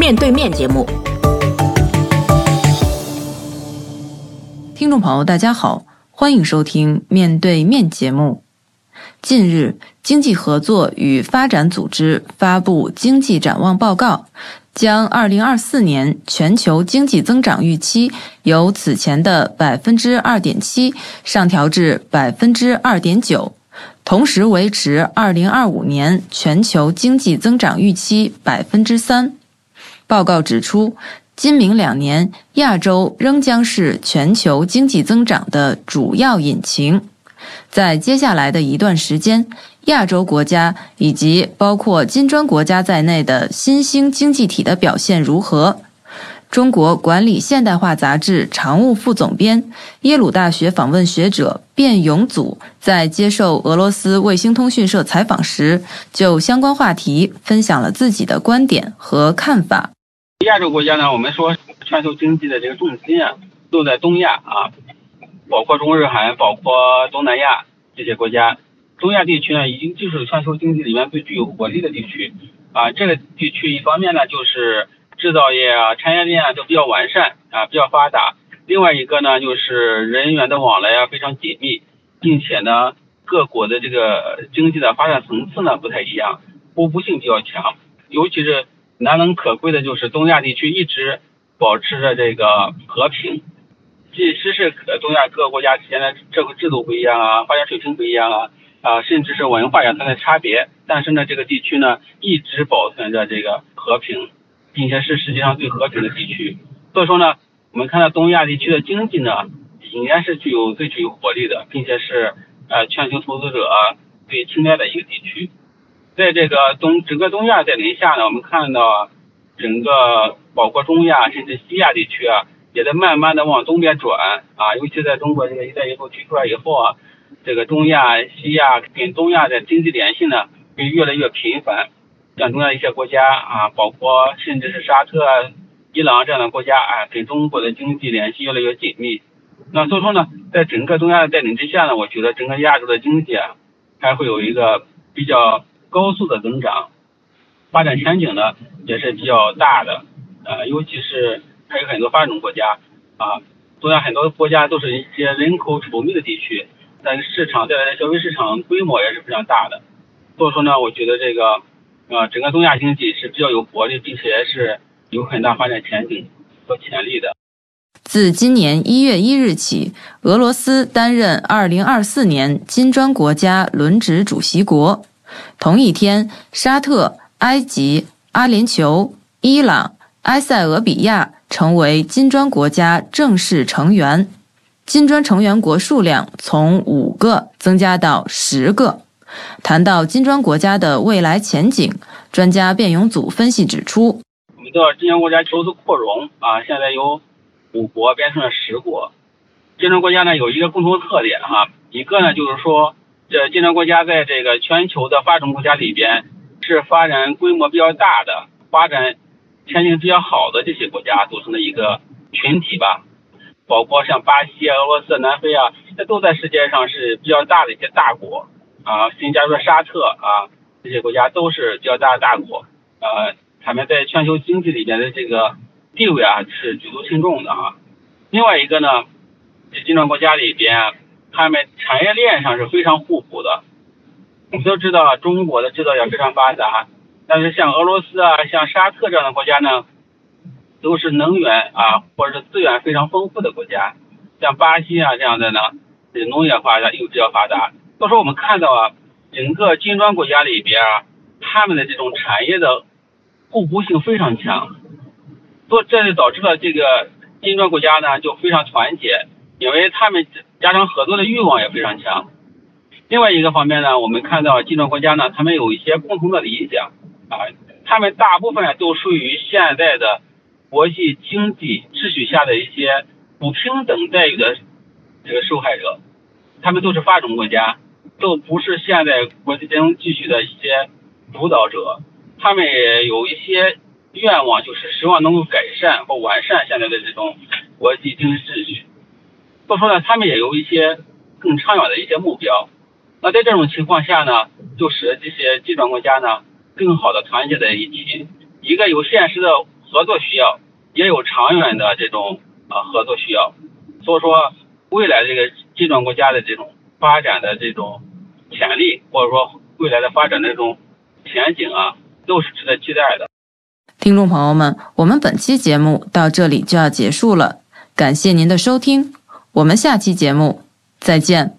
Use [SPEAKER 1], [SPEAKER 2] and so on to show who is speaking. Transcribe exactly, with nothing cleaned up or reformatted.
[SPEAKER 1] 面对面节目。
[SPEAKER 2] 听众朋友大家好，欢迎收听面对面节目。近日，经济合作与发展组织发布经济展望报告，将二零二四年全球经济增长预期由此前的 百分之二点七 上调至 百分之二点九， 同时维持二零二五年全球经济增长预期 百分之三。 报告指出，今明两年亚洲仍将是全球经济增长的主要引擎。在接下来的一段时间，亚洲国家以及包括金砖国家在内的新兴经济体的表现如何？中国管理现代化杂志常务副总编、耶鲁大学访问学者卞永祖在接受俄罗斯卫星通讯社采访时，就相关话题分享了自己的观点和看法。
[SPEAKER 3] 亚洲国家呢，我们说全球经济的这个重心啊，都在东亚啊，包括中日韩，包括东南亚这些国家。东亚地区呢，已经就是全球经济里面最具有活力的地区啊。这个地区一方面呢，就是制造业啊、产业链啊都比较完善啊，比较发达。另外一个呢，就是人员的往来啊非常紧密，并且呢，各国的这个经济的发展层次呢不太一样，互补性比较强。尤其是难能可贵的就是东亚地区一直保持着这个和平。即使是东亚各个国家之间的这个制度不一样啊，发展水平不一样啊，啊，甚至是文化上的差别，但是呢，这个地区呢一直保存着这个和平，并且是世界上最和平的地区。所以说呢，我们看到东亚地区的经济呢，应该是具有最具有活力的，并且是呃全球投资者最青睐的一个地区。在这个东整个东亚带领下呢，我们看到整个包括中亚甚至西亚地区啊，也在慢慢的往东边转啊，尤其在中国这个一带一路提出来以后啊，这个中亚、西亚跟东亚的经济联系呢，会越来越频繁。像东亚一些国家啊，包括甚至是沙特、伊朗这样的国家啊，跟中国的经济联系越来越紧密。那所以说呢，在整个东亚的带领之下呢，我觉得整个亚洲的经济啊，还会有一个比较高速的增长，发展前景呢也是比较大的。呃，尤其是还有很多发展中国家啊，东亚很多国家都是一些人口稠密的地区，但是市场带来的消费市场规模也是非常大的。所以说呢，我觉得这个呃整个东亚经济是比较有活力，并且是有很大发展前景和潜力的。
[SPEAKER 2] 自今年一月一日起，俄罗斯担任二零二四年金砖国家轮值主席国。同一天，沙特、埃及、阿联酋、伊朗、埃塞俄比亚成为金砖国家正式成员，金砖成员国数量从五个增加到十个。谈到金砖国家的未来前景，专家卞永祖分析指出，
[SPEAKER 3] 我们知道金砖国家首次扩容啊，现在由五国变成了十国。金砖国家呢有一个共同特点哈、啊，一个呢就是说，这金砖国家在这个全球的发展国家里边是发展规模比较大的、发展前景比较好的这些国家组成的一个群体吧，包括像巴西啊、俄罗斯、南非啊，这都在世界上是比较大的一些大国啊，新加入沙特啊，这些国家都是比较大的大国，呃，他们在全球经济里面的这个地位啊是举足轻重的啊。另外一个呢，这金砖国家里边，他们产业链上是非常互补的。我们都知道中国的制造业非常发达，但是像俄罗斯啊、像沙特这样的国家呢，都是能源啊或者是资源非常丰富的国家。像巴西啊这样的呢，这农业发达又比较发达。所以说我们看到啊，整个金砖国家里边啊，他们的这种产业的互补性非常强，所以这就导致了这个金砖国家呢就非常团结，因为他们加上合作的欲望也非常强。另外一个方面呢，我们看到金砖国家呢，他们有一些共同的理想啊，他们大部分都属于现在的国际经济秩序下的一些不平等待遇的这个受害者，他们都是发展中国家，都不是现在国际金融秩序的一些主导者，他们也有一些愿望，就是希望能够改善或完善现在的这种国际经济秩序。所以说呢，他们也有一些更长远的一些目标。那在这种情况下呢，就使这些金砖国家呢更好的团结在一起，一个有现实的合合作需要，也有长远的这种呃合作需要。所以说，未来这个金砖国家的这种发展的这种潜力，或者说未来的发展的这种前景啊，都是值得期待的。
[SPEAKER 2] 听众朋友们，我们本期节目到这里就要结束了，感谢您的收听，我们下期节目再见。